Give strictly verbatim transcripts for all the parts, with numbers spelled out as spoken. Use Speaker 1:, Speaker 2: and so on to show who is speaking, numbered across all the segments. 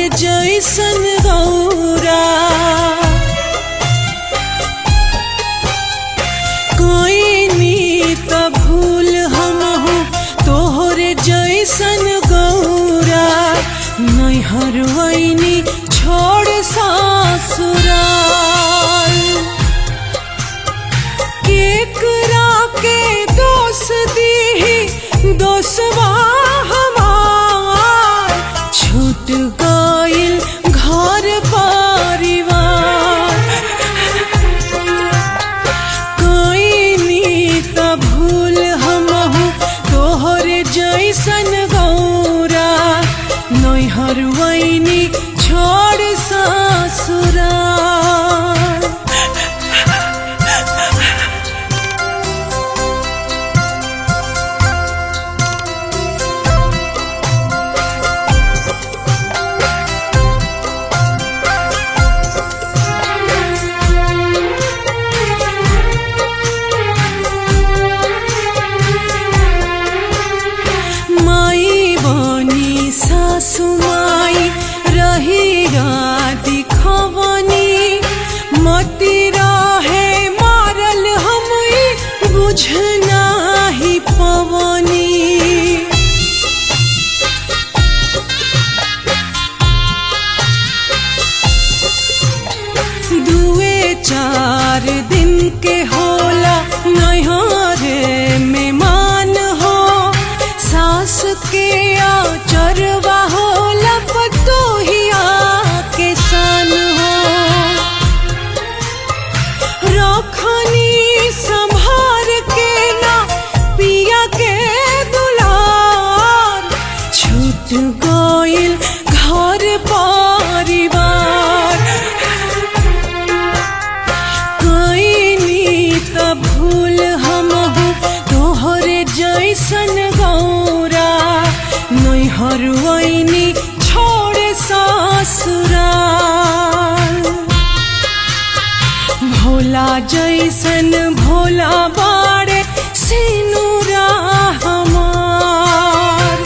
Speaker 1: जैसन गौरा कोई नी त भूल हमहू तोहरे जैसन गौरा नैहर वैनी छोड़ ससुराल केकरा के दोष दीही दोषवा हमार छूट गइल घर परिवार कोई नी त भूल हमहू तोहरे जैसन गौरा नैहर वैनी छोड़ ससुराल सासु माई रही दिखवनी मती रहे मारल हम बुझना ही पवनी दुए चार दिन के होला नैहरे में मान हो सास के चरवा हो लपतोहिया के सन हो रखनी संभार के ना पिया के दुलार छूट गइल घर परिवार कोई नी त भूल हमहू तोहरे जैसन गौरा नैहर वैनी छोड़ ससुराल भोला जैसन भोला बाड़े सिनुरा हमार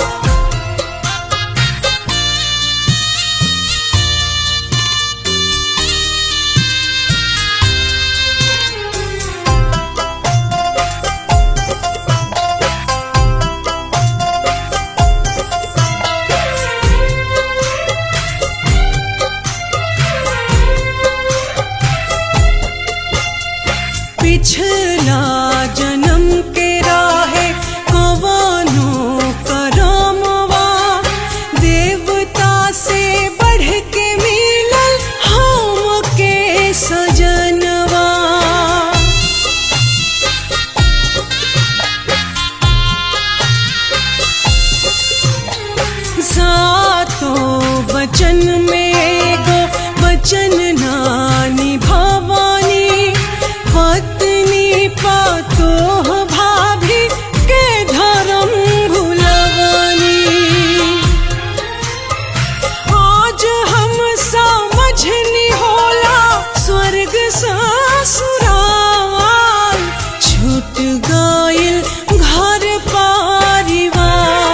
Speaker 1: पिछला जन्म के राहे कवनो करमवा देवता से बढ़ के मिलल हम के सजनवा सातों बचन में एगो बचन ना निभावनी पत्नी पातोह भाभी के धर्म भुलवनी आज हम समझनी होला स्वर्ग ससुराल छूट गइल घर परिवार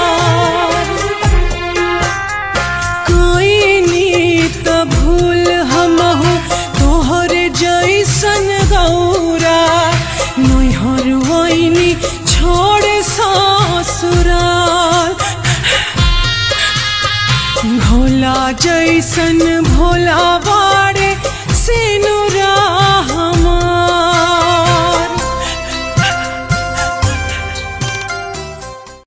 Speaker 1: कोई नी त भूल हमहू तोहरे जैसन गौरा नैहर वैनी छोड़ ससुराल भोला जैसन